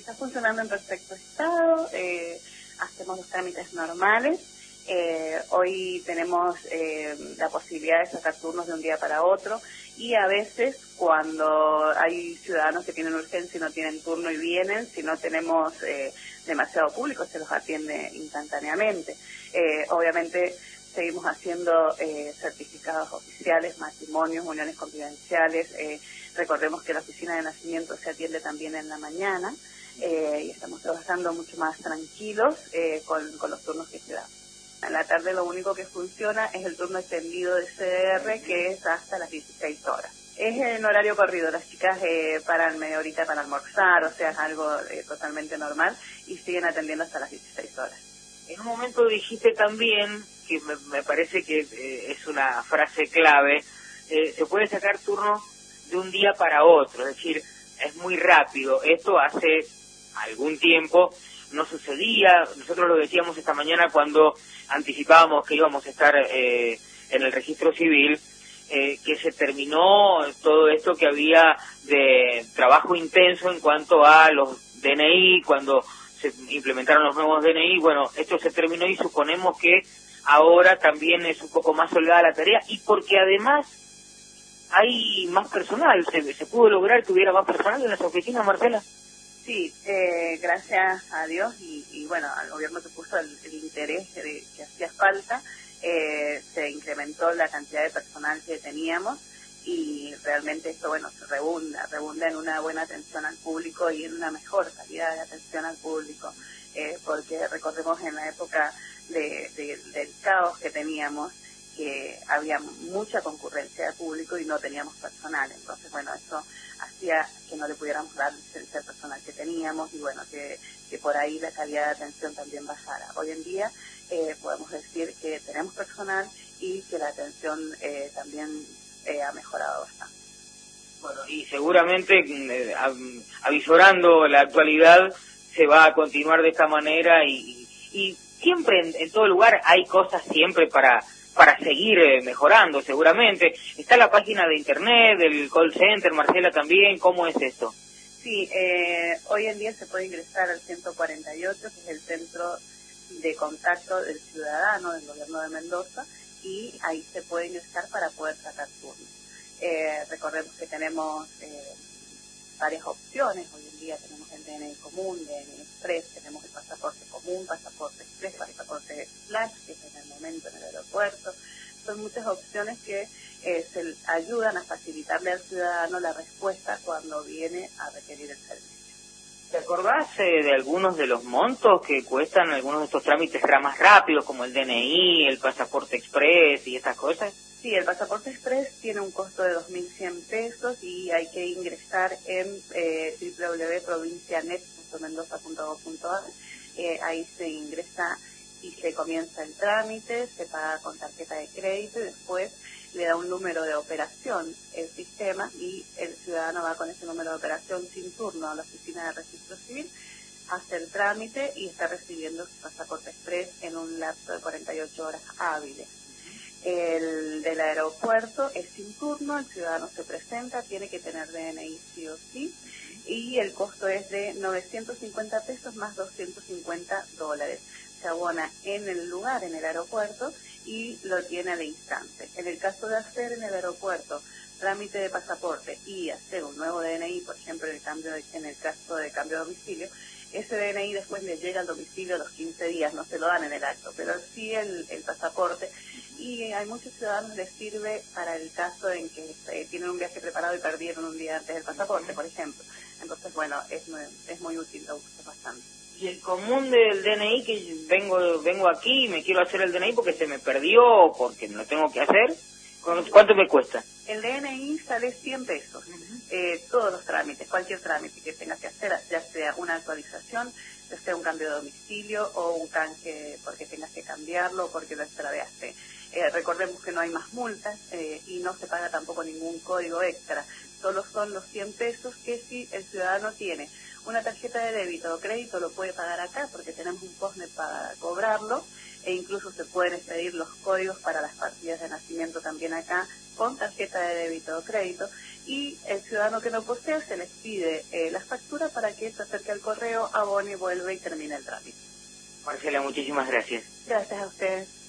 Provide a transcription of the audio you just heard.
está funcionando en perfecto estado, hacemos los trámites normales. Hoy tenemos la posibilidad de sacar turnos de un día para otro, y a veces cuando hay ciudadanos que tienen urgencia y no tienen turno y vienen, si no tenemos demasiado público, se los atiende instantáneamente. Obviamente seguimos haciendo certificados oficiales, matrimonios, uniones confidenciales. Recordemos que la oficina de nacimiento se atiende también en la mañana, y estamos trabajando mucho más tranquilos con los turnos que se dan. En la tarde lo único que funciona es el turno extendido de CDR, que es hasta las 16 horas. Es en horario corrido, las chicas paran media horita para almorzar, o sea, es algo totalmente normal, y siguen atendiendo hasta las 16 horas. En un momento dijiste también, que me parece que es una frase clave, se puede sacar turno de un día para otro, es decir, es muy rápido. Esto hace algún tiempo no sucedía. Nosotros lo decíamos esta mañana cuando anticipábamos que íbamos a estar en el registro civil, que se terminó todo esto que había de trabajo intenso en cuanto a los DNI, cuando se implementaron los nuevos DNI. Bueno, esto se terminó y suponemos que ahora también es un poco más holgada la tarea, y porque además hay más personal. ¿Se pudo lograr que hubiera más personal en las oficinas, Marcela? Sí, gracias a Dios y bueno, al gobierno que puso el interés que hacía falta, se incrementó la cantidad de personal que teníamos, y realmente esto, bueno, se redunda en una buena atención al público y en una mejor calidad de atención al público, porque recordemos en la época del caos que teníamos, que había mucha concurrencia de público y no teníamos personal. Entonces, bueno, eso hacía que no le pudiéramos dar licencia al personal que teníamos, y bueno, que por ahí la calidad de atención también bajara. Hoy en día podemos decir que tenemos personal y que la atención también ha mejorado bastante. Bueno, y seguramente avisorando la actualidad se va a continuar de esta manera, y siempre en todo lugar hay cosas siempre para seguir mejorando, seguramente. Está la página de internet, del call center, Marcela, también. ¿Cómo es esto? Sí, hoy en día se puede ingresar al 148, que es el centro de contacto del ciudadano del gobierno de Mendoza, y ahí se puede ingresar para poder sacar turnos. Recordemos que tenemos varias opciones. Hoy en día tenemos el DNI común, DNI express, tenemos el pasaporte común, pasaporte express, pasaporte flash, que es en el momento en el aeropuerto. Son muchas opciones que se ayudan a facilitarle al ciudadano la respuesta cuando viene a requerir el servicio. ¿Te acordás de algunos de los montos que cuestan algunos de estos trámites más rápidos, como el DNI, el pasaporte express y estas cosas? Sí, el pasaporte express tiene un costo de 2.100 pesos y hay que ingresar en www.provincianet.mendoza.gov.ar. Ahí se ingresa y se comienza el trámite, se paga con tarjeta de crédito y después le da un número de operación el sistema, y el ciudadano va con ese número de operación sin turno a la oficina de registro civil, hace el trámite y está recibiendo su pasaporte express en un lapso de 48 horas hábiles. El del aeropuerto es sin turno, el ciudadano se presenta, tiene que tener DNI sí o sí, y el costo es de 950 pesos más $250. Se abona en el lugar, en el aeropuerto, y lo tiene al instante. En el caso de hacer en el aeropuerto trámite de pasaporte y hacer un nuevo DNI, por ejemplo, en el caso de cambio de domicilio, ese DNI después le llega al domicilio a los 15 días, no se lo dan en el acto, pero sí el pasaporte. Y hay muchos ciudadanos les sirve para el caso en que tienen un viaje preparado y perdieron un día antes el pasaporte, por ejemplo. Entonces, bueno, es muy útil, lo uso bastante. Y el común del DNI, que vengo aquí y me quiero hacer el DNI porque se me perdió o porque no lo tengo que hacer, ¿cuánto me cuesta? El DNI sale 100 pesos. Todos los trámites, cualquier trámite que tengas que hacer, ya sea una actualización, ya sea un cambio de domicilio o un canje porque tengas que cambiarlo o porque lo extraviaste. Recordemos que no hay más multas y no se paga tampoco ningún código extra. Solo son los 100 pesos que si el ciudadano tiene una tarjeta de débito o crédito lo puede pagar acá porque tenemos un POSNET para cobrarlo, e incluso se pueden expedir los códigos para las partidas de nacimiento también acá con tarjeta de débito o crédito. y el ciudadano que no posee se les pide la factura para que se acerque al correo, abone, vuelve y termine el trámite. Marcela, muchísimas gracias. Gracias a ustedes.